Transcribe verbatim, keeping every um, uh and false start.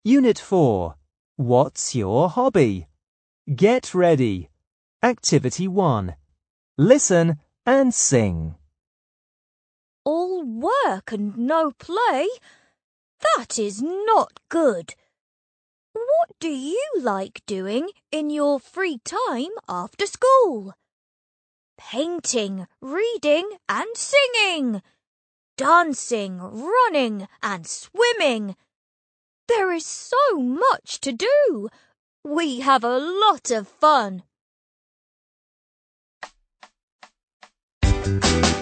Unit four. What's your hobby? Get ready. Activity one. Listen and sing. All work and no play? That is not good. What do you like doing in your free time after school? Painting, reading and singing. Dancing, running and swimming. There is so much to do. We have a lot of fun.